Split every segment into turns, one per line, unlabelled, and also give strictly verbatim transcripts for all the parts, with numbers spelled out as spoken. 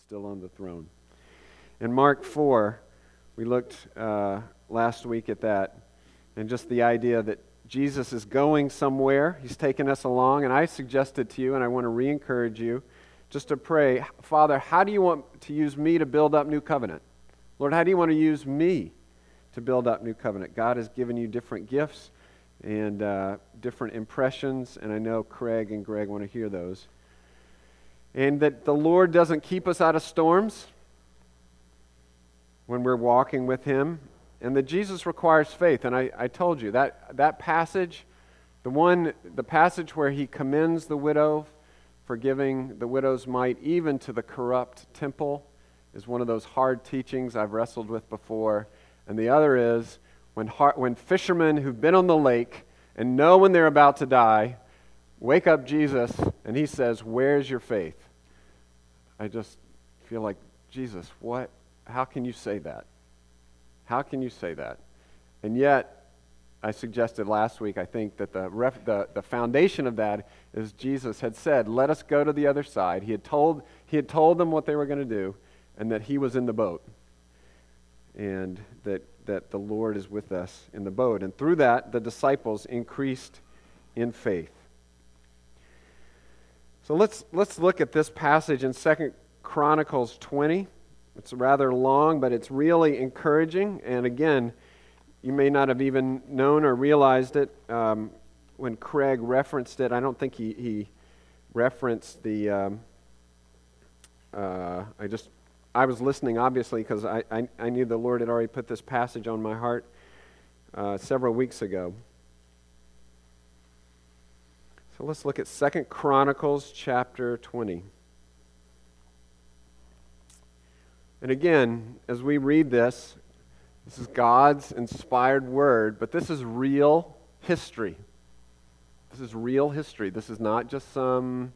still on the throne. In Mark four, we looked uh, last week at that, and just the idea that Jesus is going somewhere. He's taking us along, and I suggested to you, and I want to re-encourage you, just to pray, Father, how do you want to use me to build up New Covenant? Lord, how do you want to use me to build up New Covenant? God has given you different gifts and uh, different impressions, and I know Craig and Greg want to hear those. And that the Lord doesn't keep us out of storms when we're walking with Him, and that Jesus requires faith. And I, I told you, that, that passage, the one, the passage where He commends the widow for giving the widow's mite even to the corrupt temple, is one of those hard teachings I've wrestled with before. And the other is when, when fishermen who've been on the lake and know when they're about to die wake up Jesus and He says, "Where's your faith?" I just feel like, Jesus, what? How can you say that? How can you say that? And yet, I suggested last week, I think that the, ref, the the foundation of that is Jesus had said, "Let us go to the other side." He had told he had told them what they were going to do, and that He was in the boat, and that that the Lord is with us in the boat. And through that, the disciples increased in faith. So let's let's look at this passage in Second Chronicles twenty. It's rather long, but it's really encouraging. And again, you may not have even known or realized it um, when Craig referenced it. I don't think he, he referenced the... Um, uh, I just... I was listening, obviously, because I, I, I knew the Lord had already put this passage on my heart uh, several weeks ago. So let's look at Second Chronicles chapter twenty. And again, as we read this, this is God's inspired word, but this is real history. This is real history. This is not just some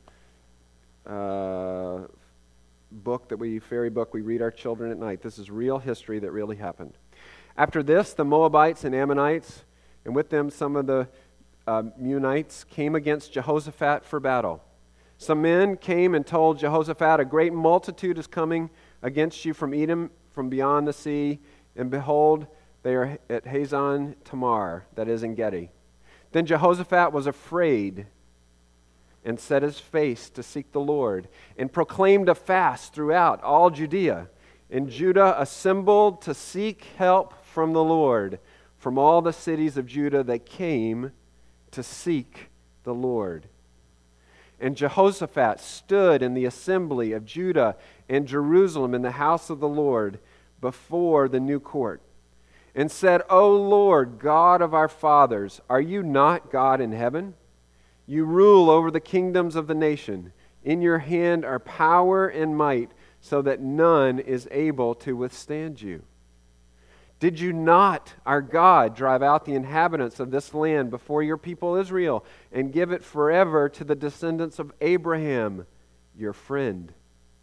uh, book that we, fairy book we read our children at night. This is real history that really happened. After this, the Moabites and Ammonites, and with them some of the uh, Meunites, came against Jehoshaphat for battle. Some men came and told Jehoshaphat, "A great multitude is coming against you from Edom, from beyond the sea, and behold, they are at Hazon Tamar," that is in Gedi. Then Jehoshaphat was afraid and set his face to seek the Lord, and proclaimed a fast throughout all Judea. And Judah assembled to seek help from the Lord. From all the cities of Judah they came to seek the Lord. And Jehoshaphat stood in the assembly of Judah and Jerusalem in the house of the Lord before the new court, and said, "O Lord, God of our fathers, are you not God in heaven? You rule over the kingdoms of the nation. In your hand are power and might, so that none is able to withstand you. Did you not, our God, drive out the inhabitants of this land before your people Israel, and give it forever to the descendants of Abraham, your friend?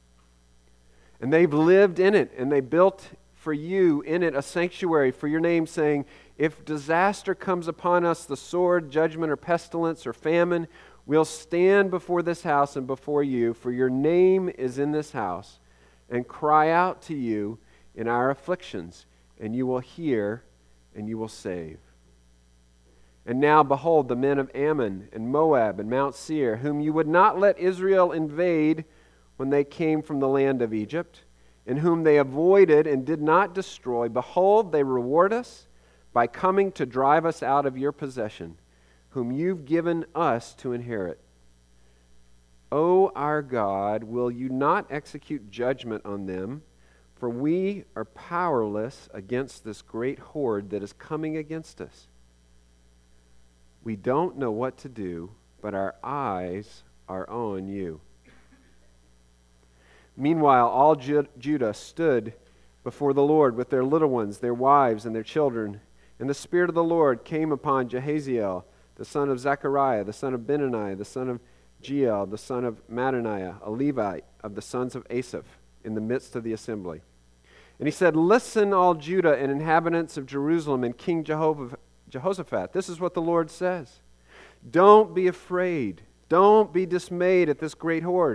And they've lived in it, and they built for you in it a sanctuary for your name, saying, if disaster comes upon us, the sword, judgment, or pestilence, or famine, we'll stand before this house and before you, for your name is in this house, and cry out to you in our afflictions, and you will hear, and you will save. And now, behold, the men of Ammon and Moab and Mount Seir, whom you would not let Israel invade when they came from the land of Egypt, and whom they avoided and did not destroy, behold, they reward us by coming to drive us out of your possession, whom you've given us to inherit. O our God, will you not execute judgment on them? For we are powerless against this great horde that is coming against us. We don't know what to do, but our eyes are on you." Meanwhile, all Ju- Judah stood before the Lord with their little ones, their wives, and their children. And the Spirit of the Lord came upon Jehaziel, the son of Zechariah, the son of Benani, the son of Jeiel, the son of Mattaniah, a Levite of the sons of Asaph, in the midst of the assembly. And he said, "Listen, all Judah and inhabitants of Jerusalem and King Jehoshaphat. This is what the Lord says. Don't be afraid. Don't be dismayed at this great horde.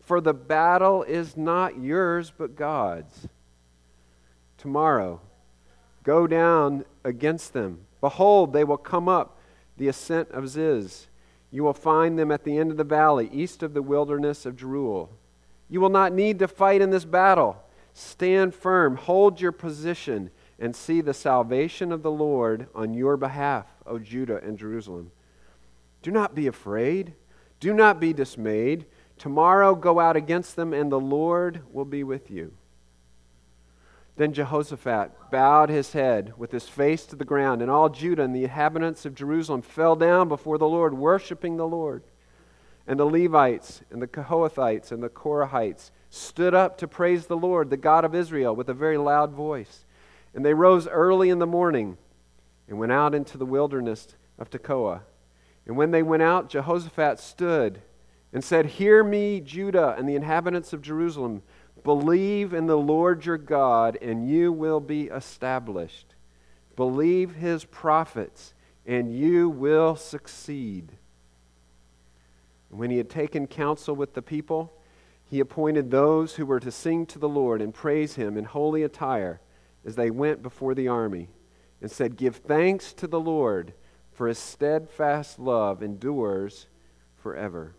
for the battle is not yours but God's. Tomorrow, go down against them. Behold, they will come up the ascent of Ziz. You will find them at the end of the valley, east of the wilderness of Jeruel. You will not need to fight in this battle. Stand firm, hold your position, and see the salvation of the Lord on your behalf, O Judah and Jerusalem. Do not be afraid. Do not be dismayed. Tomorrow go out against them, and the Lord will be with you. Then Jehoshaphat bowed his head with his face to the ground, and all Judah and the inhabitants of Jerusalem fell down before the Lord, worshiping the Lord. And the Levites and the Kohathites and the Korahites stood up to praise the Lord, the God of Israel, with a very loud voice. And they rose early in the morning and went out into the wilderness of Tekoa. And when they went out, Jehoshaphat stood and said, Hear me, Judah and the inhabitants of Jerusalem. Believe in the Lord your God, and you will be established. Believe his prophets, and you will succeed. And when he had taken counsel with the people, he appointed those who were to sing to the Lord and praise him in holy attire as they went before the army, and said, Give thanks to the Lord, for his steadfast love endures forever.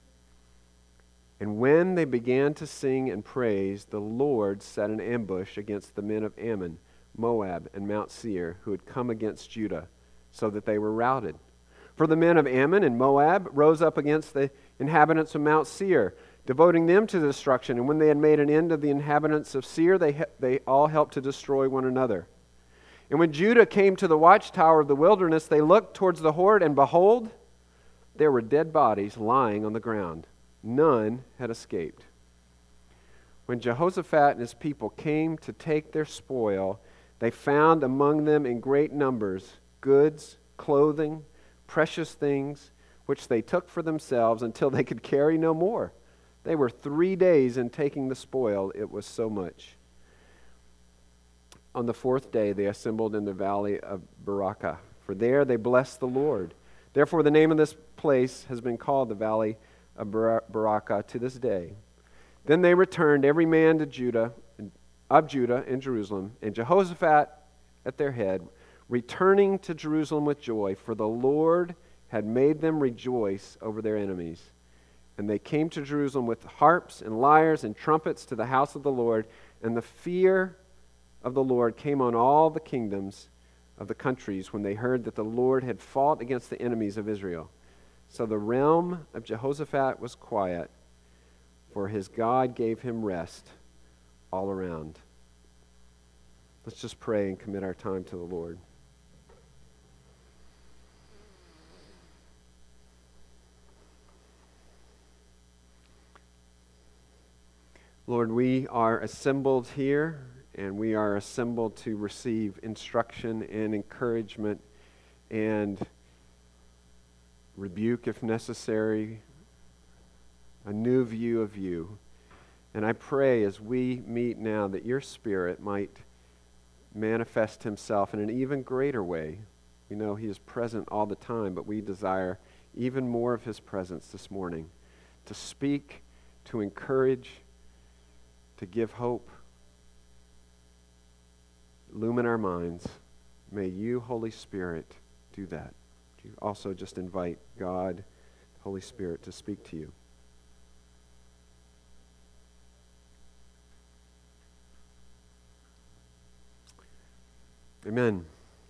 And when they began to sing and praise, the Lord set an ambush against the men of Ammon, Moab, and Mount Seir, who had come against Judah, so that they were routed. For the men of Ammon and Moab rose up against the inhabitants of Mount Seir, devoting them to destruction. And when they had made an end of the inhabitants of Seir, they, they all helped to destroy one another. And when Judah came to the watchtower of the wilderness, they looked towards the horde, and behold, there were dead bodies lying on the ground. None had escaped. When Jehoshaphat and his people came to take their spoil, they found among them in great numbers goods, clothing, precious things, which they took for themselves until they could carry no more. They were three days in taking the spoil, it was so much. On the fourth day they assembled in the valley of Barakah, for there they blessed the Lord. Therefore the name of this place has been called the Valley of Barakah to this day. Then they returned every man to Judah, of Judah and Jerusalem, and Jehoshaphat at their head, returning to Jerusalem with joy, for the Lord had made them rejoice over their enemies. And they came to Jerusalem with harps and lyres and trumpets to the house of the Lord, and the fear of the Lord came on all the kingdoms of the countries when they heard that the Lord had fought against the enemies of Israel. So the realm of Jehoshaphat was quiet, for his God gave him rest all around. Let's just pray and commit our time to the Lord. Lord, we are assembled here, and we are assembled to receive instruction and encouragement and rebuke if necessary, a new view of you. And I pray as we meet now that your Spirit might manifest himself in an even greater way. We know he is present all the time, but we desire even more of his presence this morning, to speak, to encourage, to give hope. Illumine our minds. May you, Holy Spirit, do that. You also just invite God, Holy Spirit, to speak to you. Amen.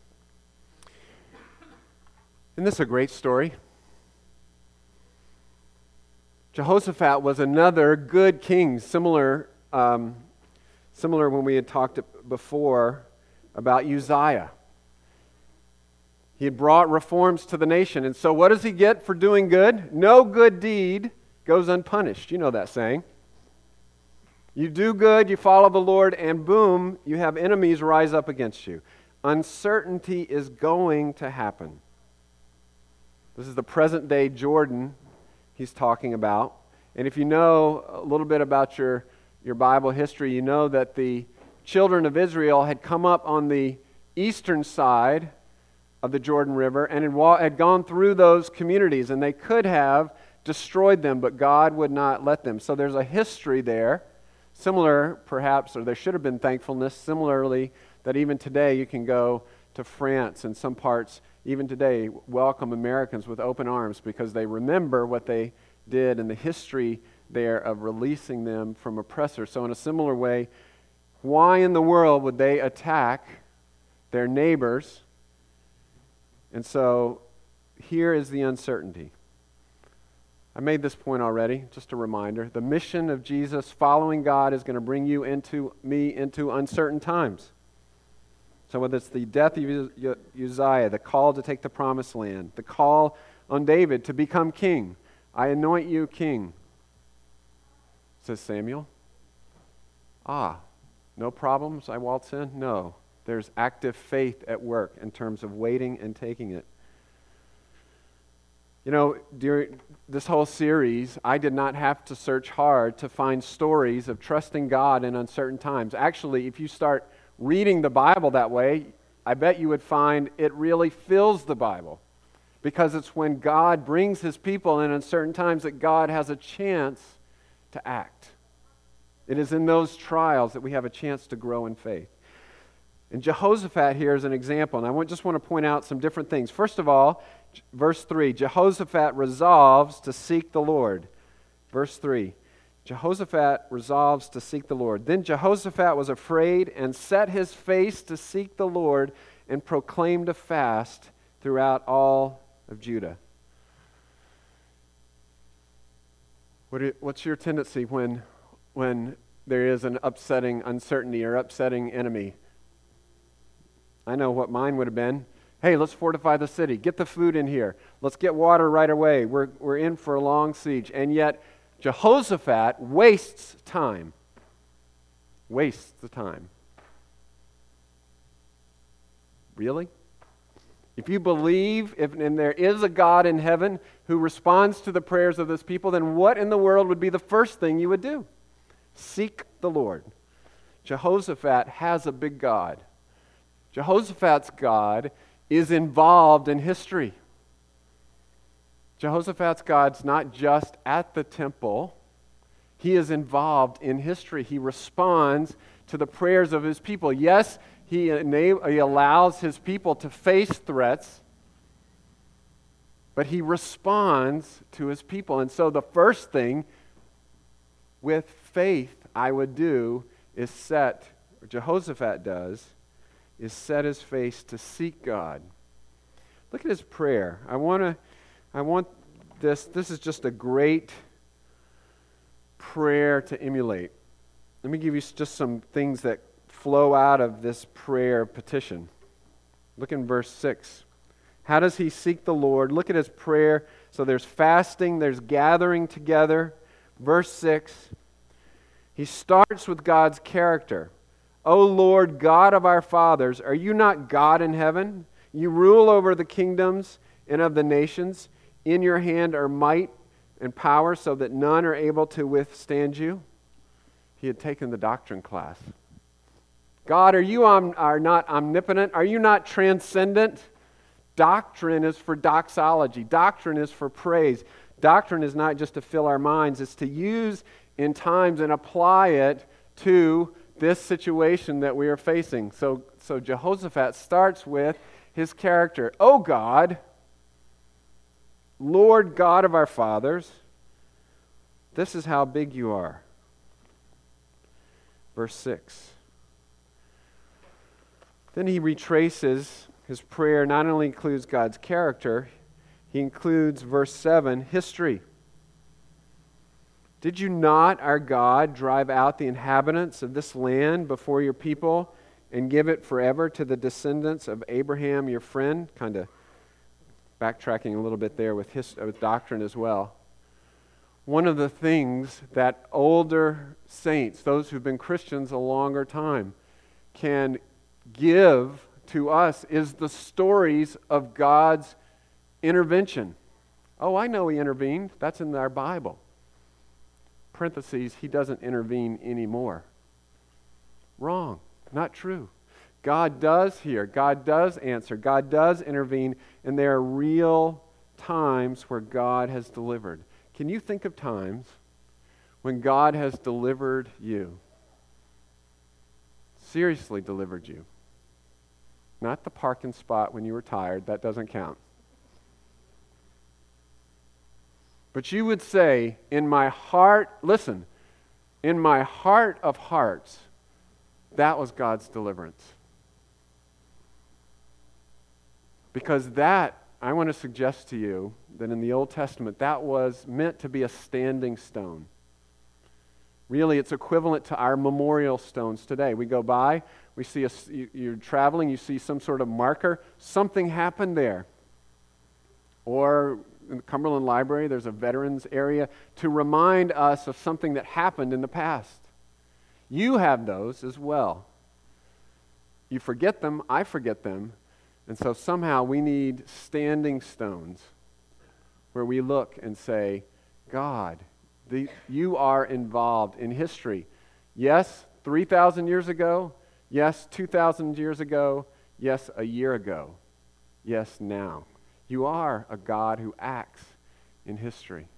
Isn't this a great story? Jehoshaphat was another good king, similar, um, similar when we had talked before about Uzziah. He had brought reforms to the nation. And so what does he get for doing good? No good deed goes unpunished. You know that saying. You do good, you follow the Lord, and boom, you have enemies rise up against you. Uncertainty is going to happen. This is the present day Jordan he's talking about. And if you know a little bit about your, your Bible history, you know that the children of Israel had come up on the eastern side of the Jordan River and had, wa- had gone through those communities, and they could have destroyed them, but God would not let them. So there's a history there, similar perhaps, or there should have been thankfulness, similarly, that even today you can go to France and some parts, even today, welcome Americans with open arms because they remember what they did and the history there of releasing them from oppressors. So in a similar way, why in the world would they attack their neighbors? And so here is the uncertainty. I made this point already, just a reminder. The mission of Jesus following God is going to bring you into me into uncertain times. So whether it's the death of Uzziah, the call to take the promised land, the call on David to become king, I anoint you king, says Samuel. Ah, no problems I waltz in? No. There's active faith at work in terms of waiting and taking it. You know, during this whole series, I did not have to search hard to find stories of trusting God in uncertain times. Actually, if you start reading the Bible that way, I bet you would find it really fills the Bible. Because it's when God brings His people in uncertain times that God has a chance to act. It is in those trials that we have a chance to grow in faith. And Jehoshaphat here is an example, and I just want to point out some different things. First of all, verse three, Jehoshaphat resolves to seek the Lord. Verse three, Jehoshaphat resolves to seek the Lord. Then Jehoshaphat was afraid and set his face to seek the Lord and proclaimed a fast throughout all of Judah. What are, what's your tendency when, when there is an upsetting uncertainty or upsetting enemy? I know what mine would have been. Hey, let's fortify the city. Get the food in here. Let's get water right away. We're, we're in for a long siege. And yet, Jehoshaphat wastes time. Wastes the time. Really? If you believe if, and there is a God in heaven who responds to the prayers of this people, then what in the world would be the first thing you would do? Seek the Lord. Jehoshaphat has a big God. Jehoshaphat's God is involved in history. Jehoshaphat's God's not just at the temple. He is involved in history. He responds to the prayers of his people. Yes, he, enab- he allows his people to face threats, but he responds to his people. And so the first thing with faith I would do is set, or Jehoshaphat does, is set his face to seek God. Look at his prayer. I want to, I want this, this is just a great prayer to emulate. Let me give you just some things that flow out of this prayer petition. Look in verse six. How does he seek the Lord? Look at his prayer. So there's fasting, there's gathering together. Verse six, he starts with God's character. O Lord, God of our fathers, are you not God in heaven? You rule over the kingdoms and of the nations. In your hand are might and power so that none are able to withstand you. He had taken the doctrine class. God, are you om- are not omnipotent? Are you not transcendent? Doctrine is for doxology. Doctrine is for praise. Doctrine is not just to fill our minds. It's to use in times and apply it to this situation that we are facing. So, so Jehoshaphat starts with his character. Oh God, Lord God of our fathers, this is how big you are. Verse six. Then he retraces his prayer, not only includes God's character, he includes, verse seven, history. Did you not, our God, drive out the inhabitants of this land before your people and give it forever to the descendants of Abraham, your friend? Kind of backtracking a little bit there with, his, with doctrine as well. One of the things that older saints, those who've been Christians a longer time, can give to us is the stories of God's intervention. Oh, I know he intervened. That's in our Bible. Parentheses, he doesn't intervene anymore. Wrong. Not true. God does hear. God does answer. God does intervene. And there are real times where God has delivered. Can you think of times when God has delivered you? Seriously delivered you. Not the parking spot when you were tired, that doesn't count. But you would say, in my heart, listen, in my heart of hearts, that was God's deliverance. Because that, I want to suggest to you that in the Old Testament, that was meant to be a standing stone. Really, it's equivalent to our memorial stones today. We go by, we see a, you're traveling, you see some sort of marker, something happened there. Or in the Cumberland Library, there's a veterans area to remind us of something that happened in the past. You have those as well. You forget them, I forget them, and so somehow we need standing stones where we look and say, God, the, you are involved in history. Yes, three thousand years ago. Yes, two thousand years ago. Yes, a year ago. Yes, now. You are a God who acts in history.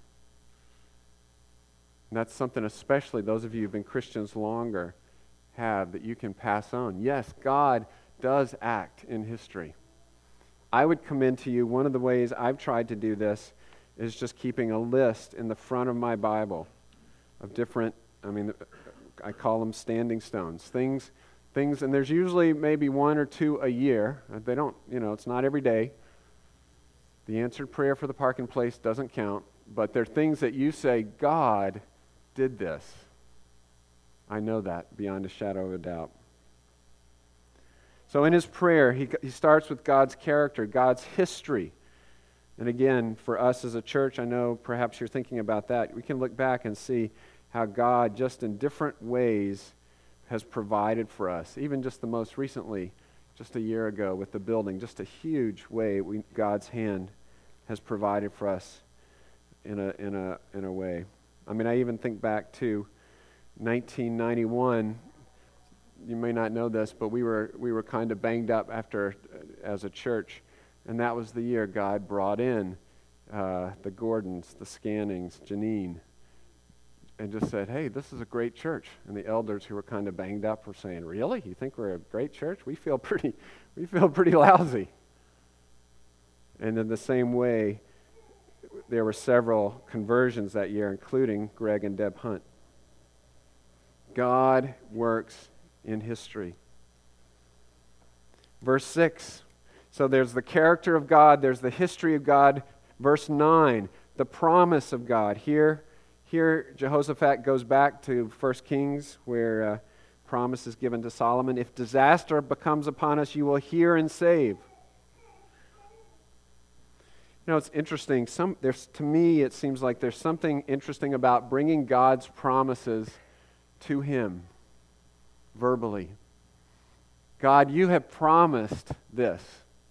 And that's something especially those of you who've been Christians longer have that you can pass on. Yes, God does act in history. I would commend to you, one of the ways I've tried to do this is just keeping a list in the front of my Bible of different, I mean, I call them standing stones. Things, things, and there's usually maybe one or two a year. They don't, you know, it's not every day. The answered prayer for the parking place doesn't count, but they're things that you say, God did this. I know that beyond a shadow of a doubt. So in his prayer, he, he starts with God's character, God's history. And again, for us as a church, I know perhaps you're thinking about that. We can look back and see how God, just in different ways, has provided for us. Even just the most recently, just a year ago with the building, just a huge way we, God's hand has provided for us in a in a in a way. I mean, I even think back to nineteen ninety-one. You may not know this, but we were we were kind of banged up after as a church, and that was the year God brought in uh, the Gordons, the Scannings, Janine, and just said, "Hey, this is a great church." And the elders who were kind of banged up were saying, "Really? You think we're a great church? We feel pretty, we feel pretty lousy." And in the same way, there were several conversions that year, including Greg and Deb Hunt. God works in history. Verse six. So there's the character of God, there's the history of God. Verse nine, the promise of God. Here, here Jehoshaphat goes back to First Kings, where uh, promise is given to Solomon. If disaster becomes upon us, you will hear and save. You know, it's interesting. Some, there's, to me, it seems like there's something interesting about bringing God's promises to him verbally. God, you have promised this.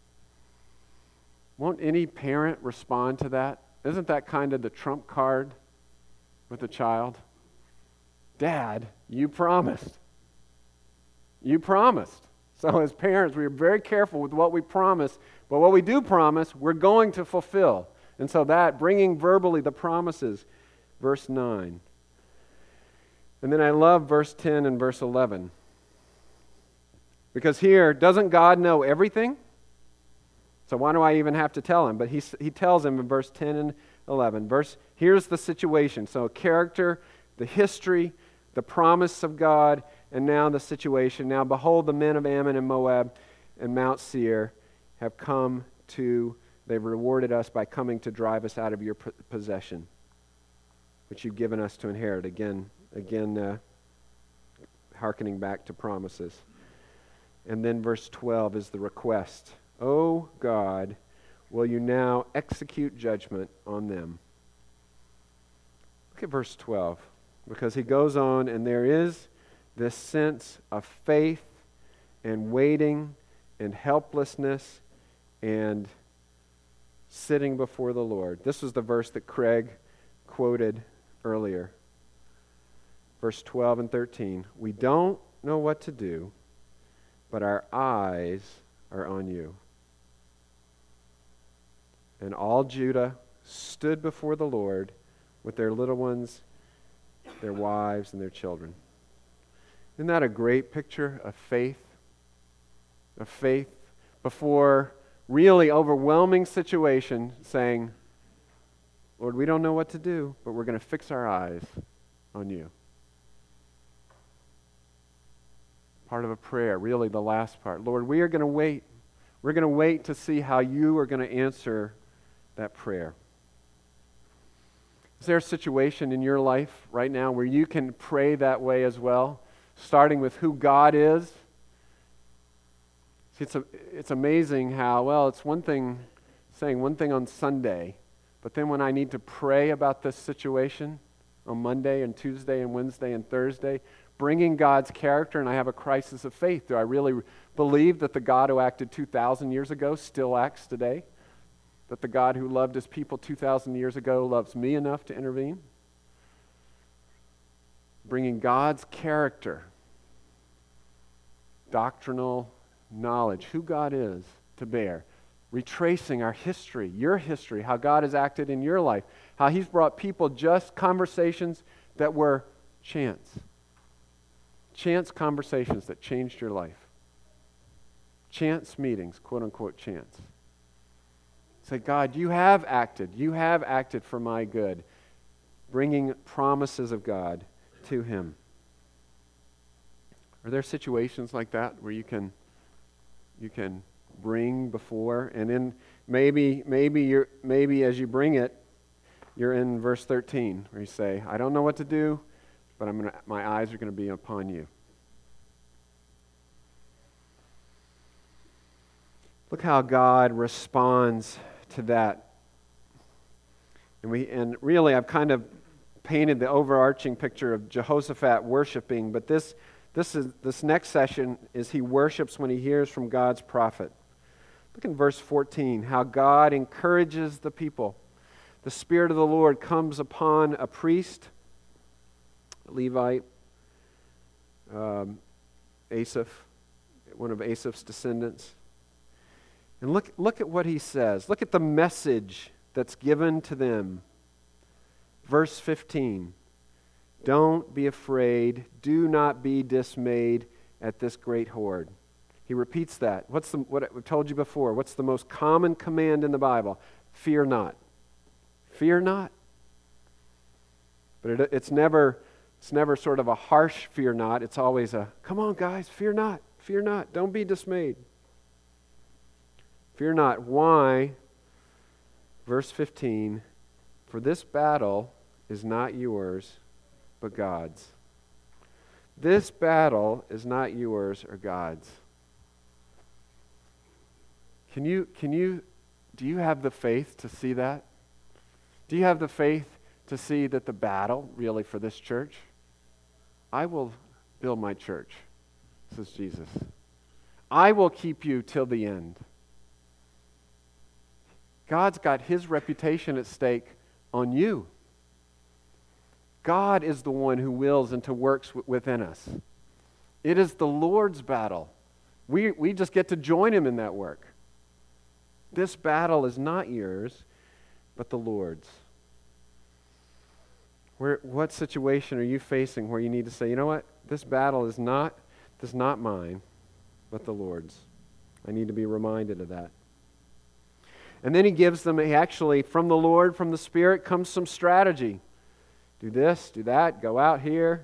Won't any parent respond to that? Isn't that kind of the trump card with a child? Dad, you promised. You promised. So as parents, we are very careful with what we promise, but what we do promise, we're going to fulfill. And so that, bringing verbally the promises, verse nine. And then I love verse ten and verse eleven. Because here, doesn't God know everything? So why do I even have to tell him? But he, he tells him in verse ten and eleven. Verse, here's the situation. So character, the history, the promise of God, and now the situation. Now behold, the men of Ammon and Moab and Mount Seir have come to, they've rewarded us by coming to drive us out of your possession, which you've given us to inherit. Again, again, uh, hearkening back to promises. And then verse twelve is the request. O God, will you now execute judgment on them? Look at verse twelve, because he goes on, and there is this sense of faith and waiting and helplessness and sitting before the Lord. This was the verse that Craig quoted earlier. Verse twelve and thirteen. We don't know what to do, but our eyes are on you. And all Judah stood before the Lord with their little ones, their wives, and their children. Isn't that a great picture of faith? Of faith before really overwhelming situation, saying, Lord, we don't know what to do, but we're going to fix our eyes on you. Part of a prayer, really the last part. Lord, we are going to wait. We're going to wait to see how you are going to answer that prayer. Is there a situation in your life right now where you can pray that way as well, starting with who God is? See, it's, a, it's amazing how, well, it's one thing saying one thing on Sunday, but then when I need to pray about this situation on Monday and Tuesday and Wednesday and Thursday, bringing God's character, and I have a crisis of faith. Do I really believe that the God who acted two thousand years ago still acts today? That the God who loved his people two thousand years ago loves me enough to intervene? Bringing God's character, doctrinal knowledge, who God is, to bear. Retracing our history, your history, how God has acted in your life, how he's brought people just conversations that were chance. Chance conversations that changed your life. Chance meetings, quote unquote chance. Say, God, you have acted. You have acted for my good. Bringing promises of God to him. Are there situations like that where you can you can bring before, and then maybe maybe you're maybe as you bring it, you're in verse thirteen where you say, I don't know what to do, but I'm gonna my eyes are going to be upon you. Look how God responds to that. And we and really I've kind of painted the overarching picture of Jehoshaphat worshiping, but this this is this next session is he worships when he hears from God's prophet. Look in verse fourteen, how God encourages the people. The Spirit of the Lord comes upon a priest, a Levite, um, Asaph, one of Asaph's descendants. And look, look at what he says. Look at the message that's given to them. Verse fifteen. Don't be afraid. Do not be dismayed at this great horde. He repeats that. What's the, what I've told you before. What's the most common command in the Bible? Fear not. Fear not. But it, it's never, it's never sort of a harsh fear not. It's always a, come on guys, fear not. Fear not. Don't be dismayed. Fear not. Why? Verse fifteen, for this battle is not yours, but God's. This battle is not yours or God's. Can you, can you, do you have the faith to see that? Do you have the faith to see that the battle, really, for this church? I will build my church, says Jesus. I will keep you till the end. God's got his reputation at stake on you. God is the one who wills and to works w- within us. It is the Lord's battle. We, we just get to join him in that work. This battle is not yours, but the Lord's. Where, what situation are you facing where you need to say, you know what? This battle is not, this is not mine, but the Lord's. I need to be reminded of that. And then he gives them, he actually, from the Lord, from the Spirit, comes some strategy. Do this, do that, go out here.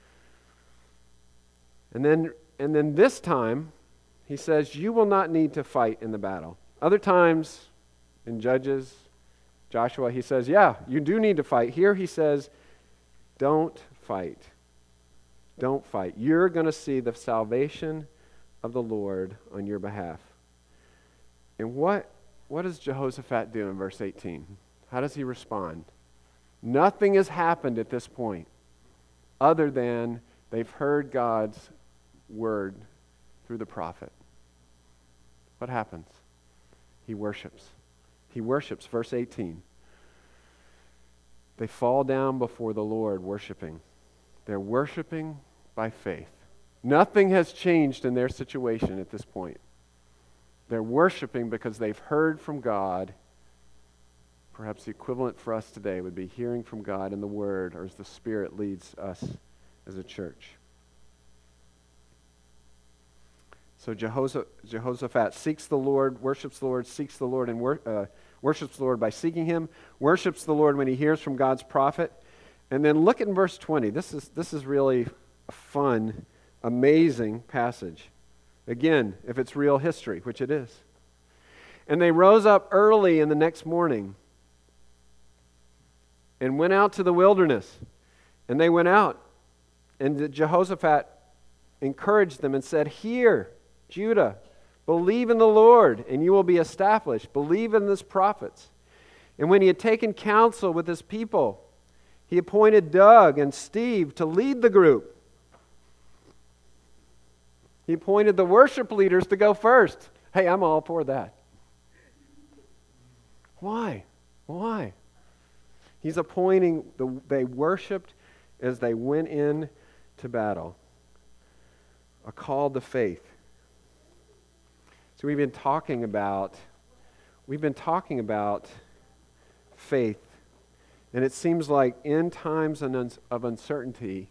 And then, and then this time, he says, you will not need to fight in the battle. Other times, in Judges, Joshua, he says, yeah, you do need to fight. Here he says, don't fight. Don't fight. You're going to see the salvation of the Lord on your behalf. And what What does Jehoshaphat do in verse eighteen? How does he respond? Nothing has happened at this point other than they've heard God's word through the prophet. What happens? He worships. He worships, verse eighteen. They fall down before the Lord worshiping. They're worshiping by faith. Nothing has changed in their situation at this point. They're worshiping because they've heard from God perhaps the equivalent for us today would be hearing from God in the Word, or as the Spirit leads us as a church. So Jehoshaphat seeks the Lord, worships the Lord, seeks the Lord, and wor- uh, worships the Lord by seeking Him, worships the Lord when he hears from God's prophet. And then look at verse twenty. This is, this is really a fun, amazing passage. Again, if it's real history, which it is. And they rose up early in the next morning and went out to the wilderness. And they went out, and Jehoshaphat encouraged them and said, "Hear, Judah, believe in the Lord, and you will be established. Believe in his prophets." And when he had taken counsel with his people, he appointed Doug and Steve to lead the group. He appointed the worship leaders to go first. Hey, I'm all for that. Why? Why? He's appointing, the, they worshiped as they went in to battle. A call to faith. So we've been talking about, we've been talking about faith. And it seems like in times of uncertainty,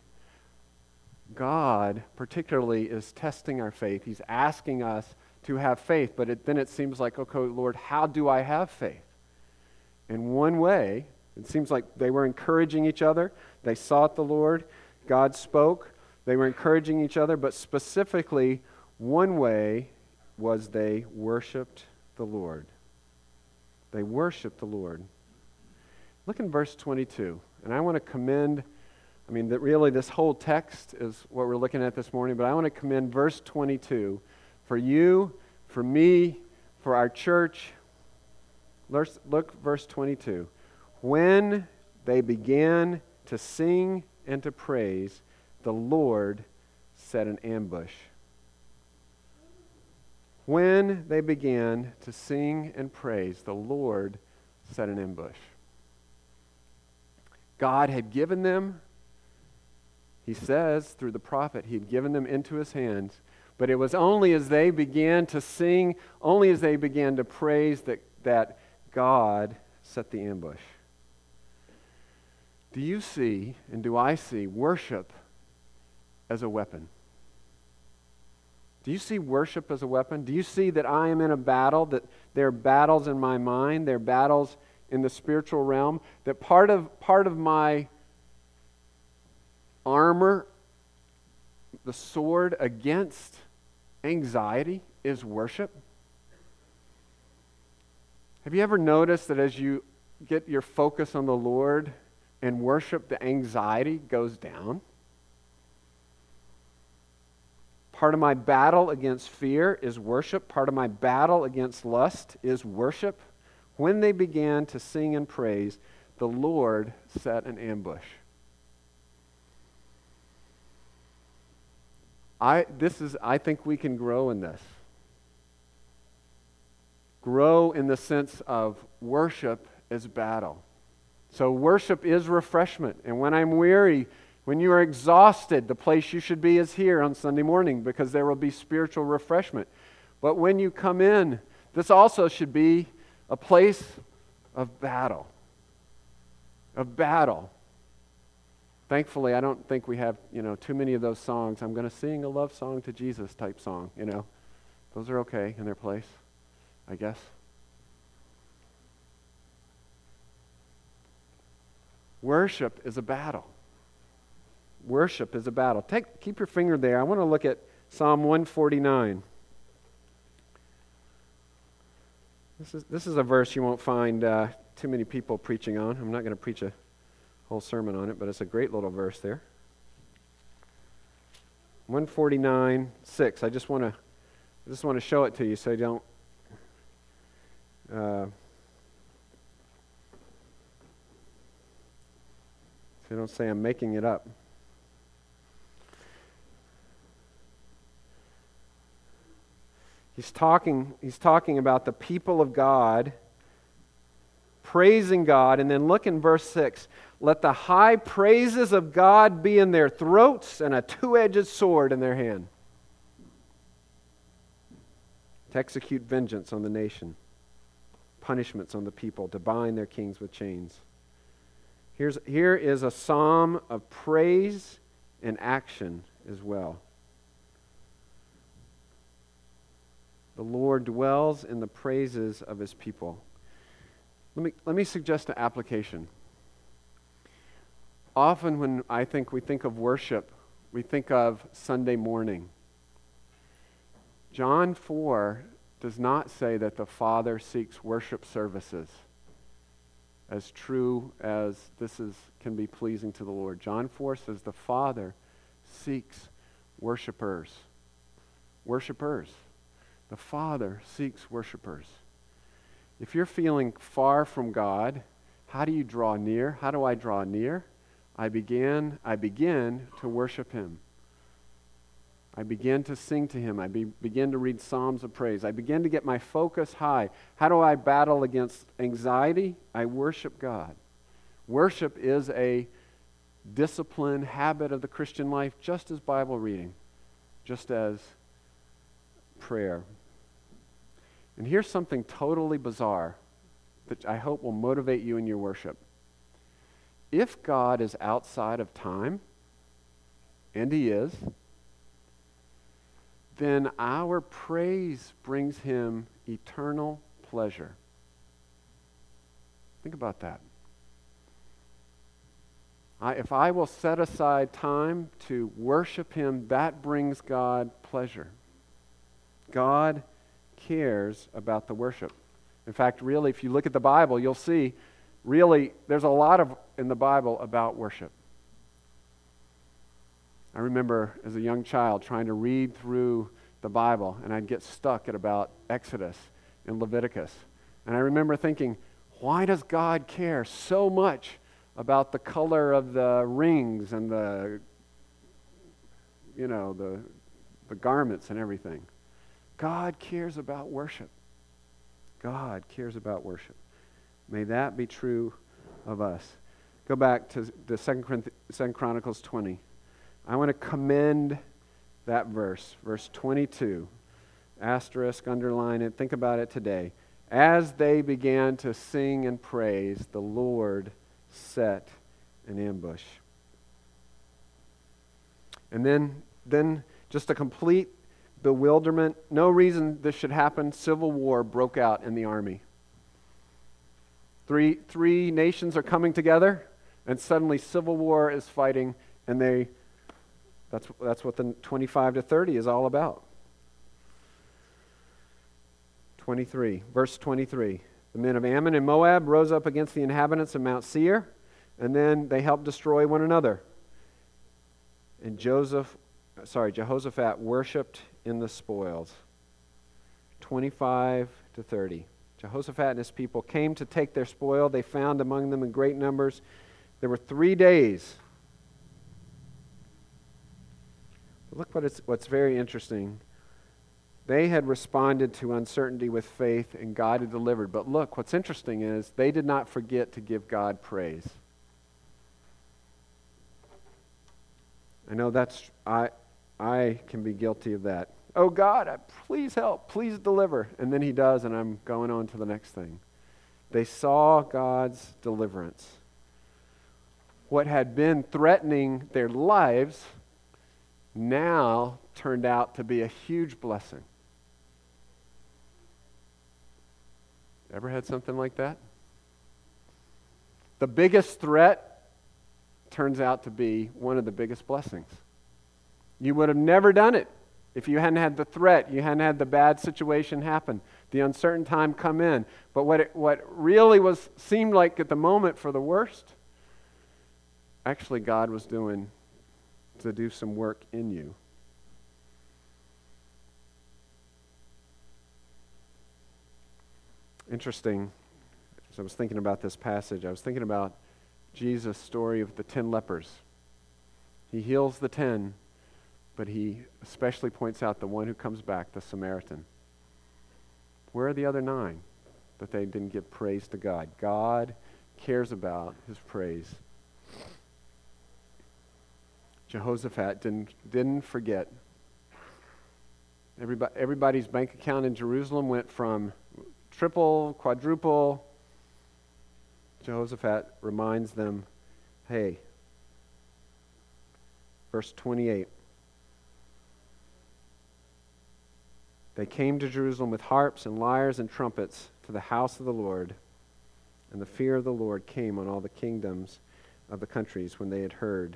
God particularly is testing our faith. He's asking us to have faith. But it, then it seems like, okay, Lord, how do I have faith? In one way, it seems like they were encouraging each other. They sought the Lord. God spoke. They were encouraging each other. But specifically, one way was they worshiped the Lord. They worshiped the Lord. Look in verse twenty-two. And I want to commend, I mean, that really this whole text is what we're looking at this morning, but I want to commend verse twenty-two for you, for me, for our church. Let's look verse twenty-two. When they began to sing and to praise, the Lord set an ambush. When they began to sing and praise, the Lord set an ambush. God had given them, he says through the prophet, he had given them into his hands. But it was only as they began to sing, only as they began to praise that, that God set the ambush. Do you see, and do I see, worship as a weapon? Do you see worship as a weapon? Do you see that I am in a battle, that there are battles in my mind, there are battles in the spiritual realm, that part of part of my armor, the sword against anxiety, is worship? Have you ever noticed that as you get your focus on the Lord and worship, the anxiety goes down? Part of my battle against fear is worship. Part of my battle against lust is worship. When they began to sing and praise, the Lord set an ambush. I this is I think we can grow in this. Grow in the sense of worship as battle. So worship is refreshment. And when I'm weary, when you are exhausted, the place you should be is here on Sunday morning, because there will be spiritual refreshment. But when you come in, this also should be a place of battle. Of battle. Thankfully, I don't think we have, you know, too many of those songs. I'm going to sing a love song to Jesus type song, you know. Those are okay in their place, I guess. Worship is a battle. Worship is a battle. Take, keep your finger there. I want to look at Psalm one forty-nine. This is, this is a verse you won't find uh, too many people preaching on. I'm not going to preach a whole sermon on it, but it's a great little verse there. one forty-nine, six. I just want to I just want to show it to you so you don't uh, so you don't say I'm making it up. He's talking, he's talking about the people of God praising God, and then look in verse six. Let the high praises of God be in their throats and a two-edged sword in their hand, to execute vengeance on the nation. punishments on the people, to bind their kings with chains. Here's, here is a psalm of praise and action as well. The Lord dwells in the praises of his people. Let me, let me suggest an application. Often when I think we think of worship, we think of Sunday morning. John four does not say that the Father seeks worship services as true as this is can be pleasing to the Lord. John four says the Father seeks worshipers. Worshipers. The Father seeks worshipers. If you're feeling far from God, how do you draw near? How do I draw near? I begin, I begin to worship him. I begin to sing to him. I be, begin to read psalms of praise. I begin to get my focus high. How do I battle against anxiety? I worship God. Worship is a discipline, habit of the Christian life, just as Bible reading, just as prayer. And here's something totally bizarre that I hope will motivate you in your worship. If God is outside of time, and he is, then our praise brings him eternal pleasure. Think about that. I, if I will set aside time to worship him, that brings God pleasure. God cares about the worship. In fact, really, if you look at the Bible, you'll see, really, there's a lot of in the Bible about worship. I remember as a young child trying to read through the Bible, and I'd get stuck at about Exodus and Leviticus. And I remember thinking, why does God care so much about the color of the rings and the, you know, the, the garments and everything? God cares about worship. God cares about worship. May that be true of us. Go back to the Second Chronicles twenty. I want to commend that verse, verse twenty-two. Asterisk, underline it, think about it today. As they began to sing and praise, the Lord set an ambush. And then, then just a complete bewilderment. No reason this should happen. Civil war broke out in the army. Three, three nations are coming together, and suddenly civil war is fighting, and they, that's, that's what the twenty-five to thirty is all about. twenty-three, verse twenty-three. The men of Ammon and Moab rose up against the inhabitants of Mount Seir, and then they helped destroy one another. And Joseph, sorry, Jehoshaphat worshipped in the spoils. twenty-five to thirty. Jehoshaphat and his people came to take their spoil. They found among them in great numbers. There were three days. Look what it's, what's very interesting. They had responded to uncertainty with faith, and God had delivered. But look, what's interesting is they did not forget to give God praise. I know that's, I, I can be guilty of that. Oh God, I, please help, please deliver. And then he does, and I'm going on to the next thing. They saw God's deliverance. What had been threatening their lives now turned out to be a huge blessing. Ever had something like that? The biggest threat turns out to be one of the biggest blessings. You would have never done it if you hadn't had the threat, you hadn't had the bad situation happen, the uncertain time come in. But what it, what really was seemed like at the moment for the worst, actually God was doing to do some work in you. Interesting, as I was thinking about this passage, I was thinking about Jesus' story of the ten lepers. He heals the ten, but he especially points out the one who comes back, the Samaritan. Where are the other nine that they didn't give praise to God? God cares about his praise. Jehoshaphat didn't, didn't forget. Everybody, everybody's bank account in Jerusalem went from triple, quadruple. Jehoshaphat reminds them, hey, verse twenty-eight. They came to Jerusalem with harps and lyres and trumpets to the house of the Lord, and the fear of the Lord came on all the kingdoms of the countries when they had heard.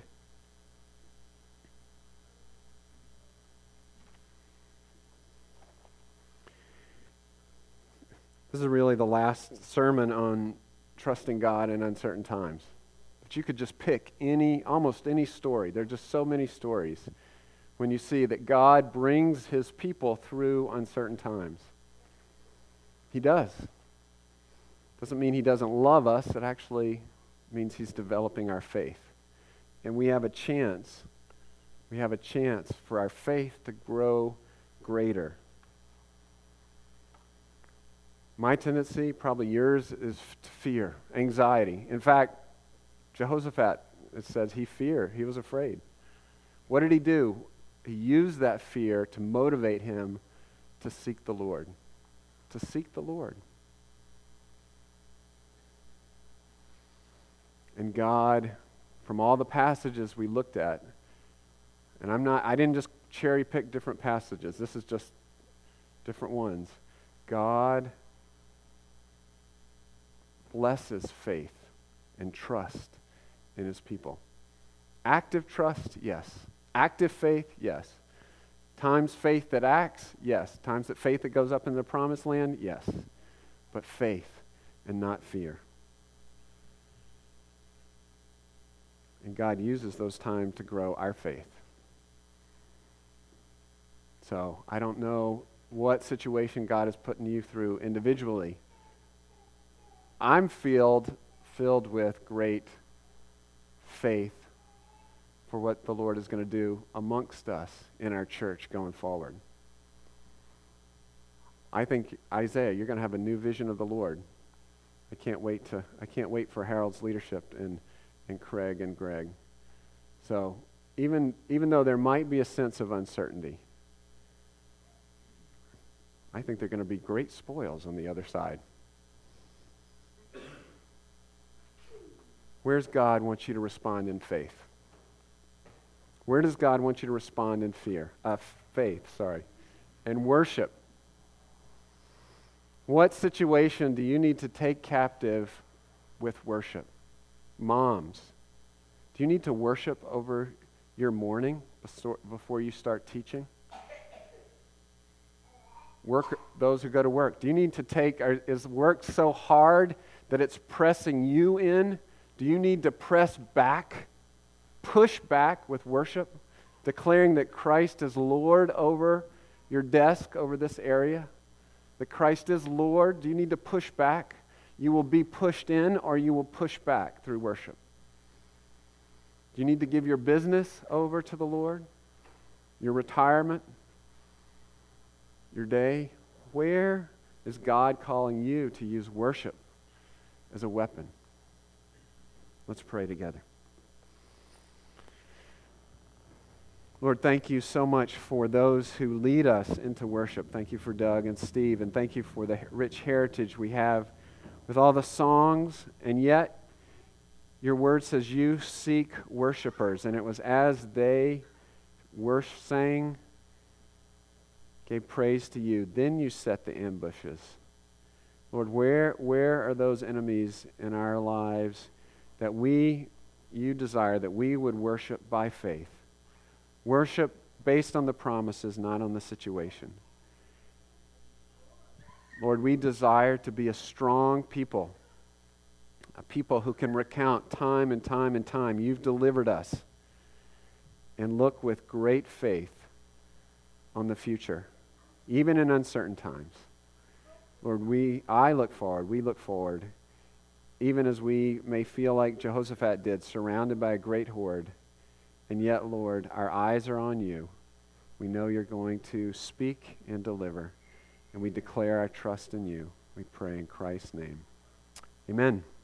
This is really the last sermon on trusting God in uncertain times. But you could just pick any, almost any story. There are just so many stories when you see that God brings his people through uncertain times. He does. Doesn't mean he doesn't love us. It actually means he's developing our faith. And we have a chance, we have a chance for our faith to grow greater. My tendency, probably yours, is to fear, anxiety. In fact, Jehoshaphat, it says he feared, he was afraid. What did he do? He used that fear to motivate him to seek the Lord. To seek the Lord. And God, from all the passages we looked at, and I'm not, I didn't just cherry pick different passages. This is just different ones. God blesses faith and trust in his people. Active trust, yes. Active faith, yes. Times faith that acts, yes. Times that faith that goes up into the promised land, yes. But faith and not fear. And God uses those times to grow our faith. So I don't know what situation God is putting you through individually. I'm filled, filled with great faith for what the Lord is going to do amongst us in our church going forward. I think, Isaiah, you're going to have a new vision of the Lord. I can't wait to. I can't wait for Harold's leadership and and Craig and Greg. So even even though there might be a sense of uncertainty, I think they're going to be great spoils on the other side. Where's God want you to respond in faith? Where does God want you to respond in fear? Uh, faith, sorry. And worship. What situation do you need to take captive with worship? Moms, do you need to worship over your morning before you start teaching? Work, those who go to work, do you need to take, is work so hard that it's pressing you in? Do you need to press back, push back with worship, declaring that Christ is Lord over your desk, over this area? That Christ is Lord? Do you need to push back? You will be pushed in or you will push back through worship. Do you need to give your business over to the Lord? Your retirement? Your day? Where is God calling you to use worship as a weapon? Let's pray together. Lord, thank you so much for those who lead us into worship. Thank you for Doug and Steve, and thank you for the rich heritage we have with all the songs, and yet your word says you seek worshipers, and it was as they wor- sang, gave praise to you, then you set the ambushes. Lord, where, where are those enemies in our lives that we, you desire that we would worship by faith? Worship based on the promises, not on the situation. Lord, we desire to be a strong people, a people who can recount time and time and time, you've delivered us, and look with great faith on the future, even in uncertain times. Lord, we, I look forward, we look forward, even as we may feel like Jehoshaphat did, surrounded by a great horde, and yet, Lord, our eyes are on you. We know you're going to speak and deliver. And we declare our trust in you. We pray in Christ's name. Amen.